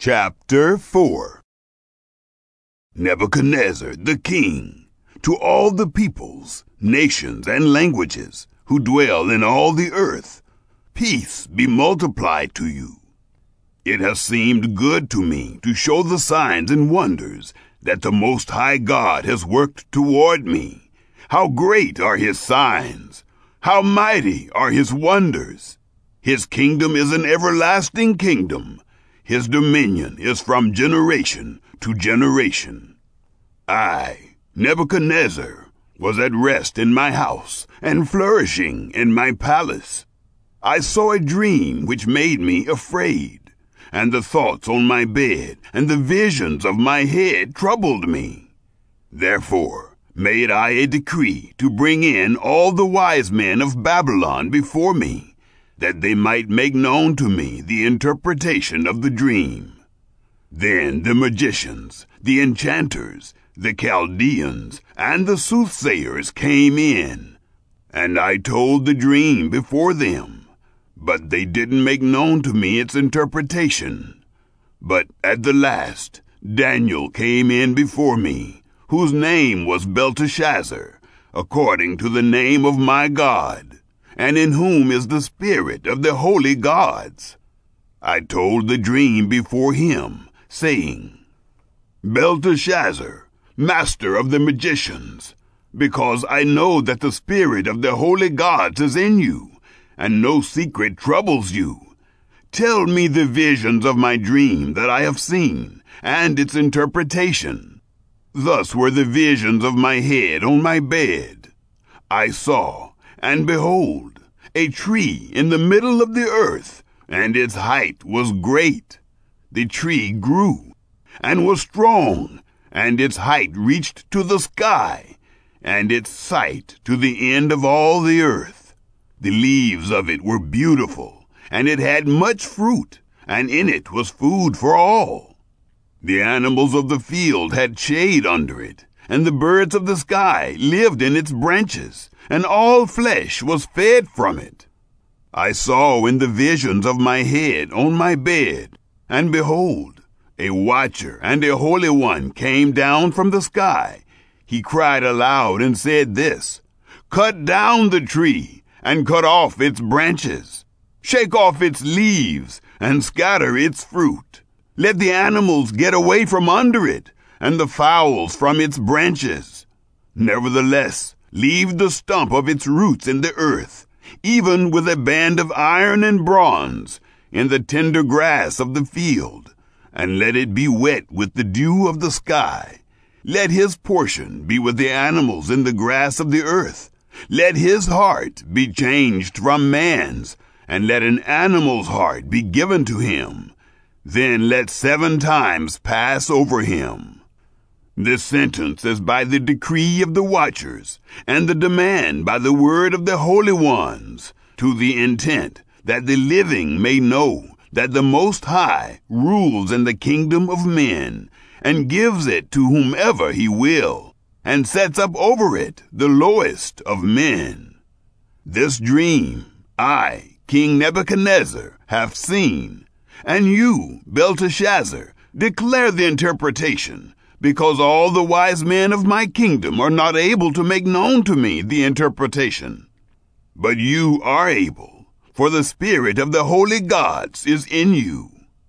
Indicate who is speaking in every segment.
Speaker 1: Chapter 4 Nebuchadnezzar the king, to all the peoples, nations, and languages who dwell in all the earth, peace be multiplied to you. It has seemed good to me to show the signs and wonders that the Most High God has worked toward me. How great are his signs! How mighty are his wonders! His kingdom is an everlasting kingdom. His dominion is from generation to generation. I, Nebuchadnezzar, was at rest in my house and flourishing in my palace. I saw a dream which made me afraid, and the thoughts on my bed and the visions of my head troubled me. Therefore made I a decree to bring in all the wise men of Babylon before me, that they might make known to me the interpretation of the dream. Then the magicians, the enchanters, the Chaldeans, and the soothsayers came in, and I told the dream before them, but they didn't make known to me its interpretation. But at the last Daniel came in before me, whose name was Belteshazzar, according to the name of my God, and in whom is the spirit of the holy gods. I told the dream before him, saying, Belteshazzar, master of the magicians, because I know that the spirit of the holy gods is in you, and no secret troubles you. Tell me the visions of my dream that I have seen, and its interpretation. Thus were the visions of my head on my bed. I saw, and behold, a tree in the middle of the earth, and its height was great. The tree grew, and was strong, and its height reached to the sky, and its sight to the end of all the earth. The leaves of it were beautiful, and it had much fruit, and in it was food for all. The animals of the field had shade under it, and the birds of the sky lived in its branches, and all flesh was fed from it. I saw in the visions of my head on my bed, and behold, a watcher and a holy one came down from the sky. He cried aloud and said this, Cut down the tree, and cut off its branches. Shake off its leaves, and scatter its fruit. Let the animals get away from under it, and the fowls from its branches. Nevertheless, leave the stump of its roots in the earth, even with a band of iron and bronze, in the tender grass of the field, and let it be wet with the dew of the sky. Let his portion be with the animals in the grass of the earth. Let his heart be changed from man's, and let an animal's heart be given to him. Then let 7 times pass over him. This sentence is by the decree of the watchers, and the demand by the word of the holy ones, to the intent that the living may know that the Most High rules in the kingdom of men, and gives it to whomever he will, and sets up over it the lowest of men. This dream I, King Nebuchadnezzar, have seen, and you, Belteshazzar, declare the interpretation, because all the wise men of my kingdom are not able to make known to me the interpretation. But you are able, for the spirit of the holy gods is in you.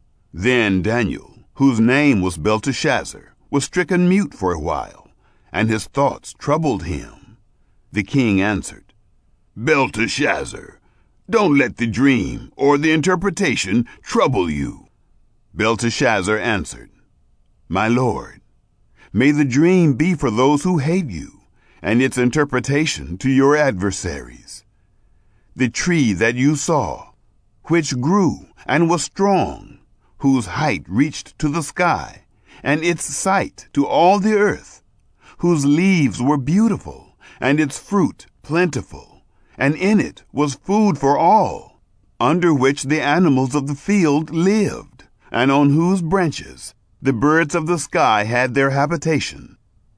Speaker 1: Then Daniel, whose name was Belteshazzar, was stricken mute for a while, and his thoughts troubled him. The king answered, Belteshazzar, don't let the dream or the interpretation trouble you. Belteshazzar answered, My lord, may the dream be for those who hate you, and its interpretation to your adversaries. The tree that you saw, which grew and was strong, whose height reached to the sky, and its sight to all the earth, whose leaves were beautiful, and its fruit plentiful, and in it was food for all, under which the animals of the field lived, and on whose branches the birds of the sky had their habitation.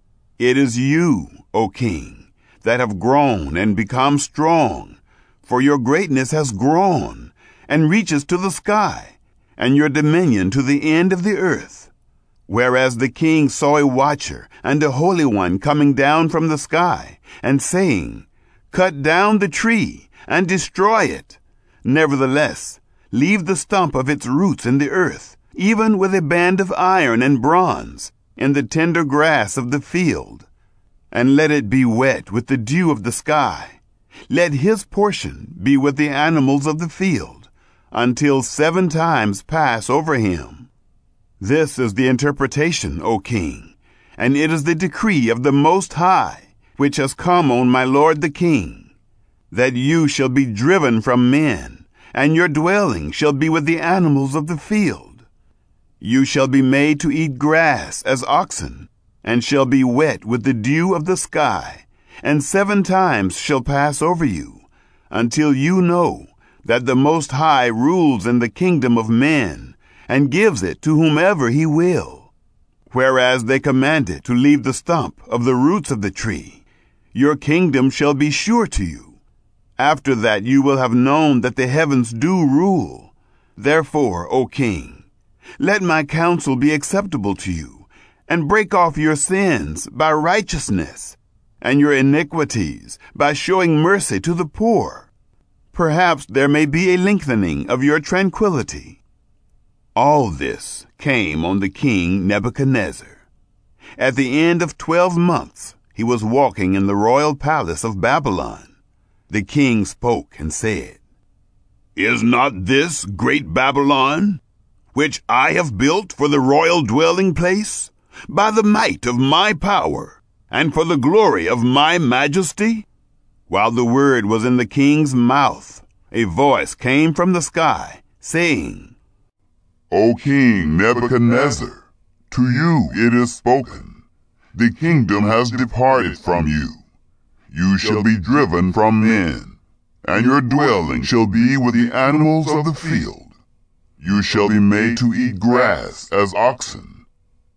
Speaker 1: It is you, O king, that have grown and become strong, for your greatness has grown, and reaches to the sky, and your dominion to the end of the earth. Whereas the king saw a watcher and a holy one coming down from the sky, and saying, Cut down the tree and destroy it. Nevertheless, leave the stump of its roots in the earth, even with a band of iron and bronze, in the tender grass of the field. And let it be wet with the dew of the sky. Let his portion be with the animals of the field, until 7 times pass over him. This is the interpretation, O king, and it is the decree of the Most High, which has come on my lord the king, that you shall be driven from men, and your dwelling shall be with the animals of the field. You shall be made to eat grass as oxen, and shall be wet with the dew of the sky, and 7 times shall pass over you, until you know that the Most High rules in the kingdom of men, and gives it to whomever he will. Whereas they commanded to leave the stump of the roots of the tree, your kingdom shall be sure to you. After that you will have known that the heavens do rule. Therefore, O king, let my counsel be acceptable to you, and break off your sins by righteousness, and your iniquities by showing mercy to the poor. Perhaps there may be a lengthening of your tranquility. All this came on the king Nebuchadnezzar. At the end of 12 months, he was walking in the royal palace of Babylon. The king spoke and said, Is not this great Babylon, which I have built for the royal dwelling place, by the might of my power, and for the glory of my majesty? While the word was in the king's mouth, a voice came from the sky, saying,
Speaker 2: O King Nebuchadnezzar, to you it is spoken, the kingdom has departed from you. You shall be driven from men, and your dwelling shall be with the animals of the field. You shall be made to eat grass as oxen.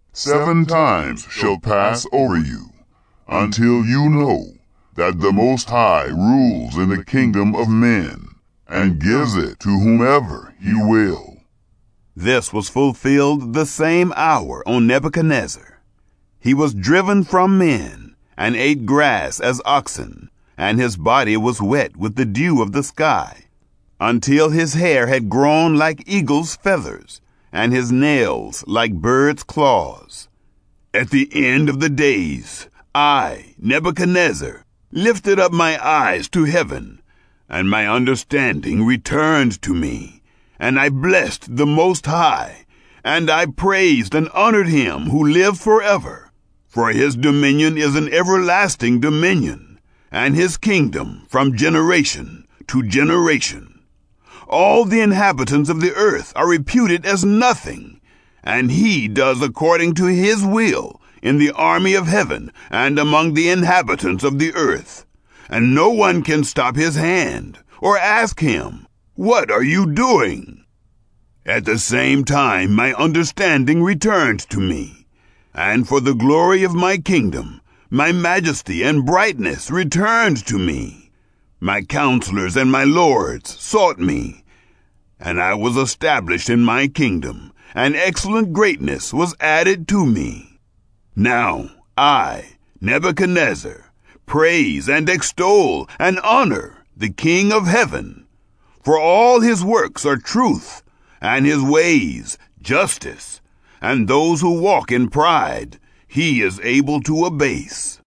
Speaker 2: 7 times shall pass over you, until you know that the Most High rules in the kingdom of men, and gives it to whomever he will.
Speaker 1: This was fulfilled the same hour on Nebuchadnezzar. He was driven from men, and ate grass as oxen, and his body was wet with the dew of the sky, until his hair had grown like eagle's feathers, and his nails like birds' claws. At the end of the days, I, Nebuchadnezzar, lifted up my eyes to heaven, and my understanding returned to me. And I blessed the Most High, and I praised and honored him who lives forever. For his dominion is an everlasting dominion, and his kingdom from generation to generation. All the inhabitants of the earth are reputed as nothing, and he does according to his will in the army of heaven and among the inhabitants of the earth. And no one can stop his hand or ask him, What are you doing? At the same time my understanding returned to me, and for the glory of my kingdom, my majesty and brightness returned to me. My counselors and my lords sought me, and I was established in my kingdom, and excellent greatness was added to me. Now I, Nebuchadnezzar, praise and extol and honor the King of heaven. For all his works are truth, and his ways justice, and those who walk in pride he is able to abase.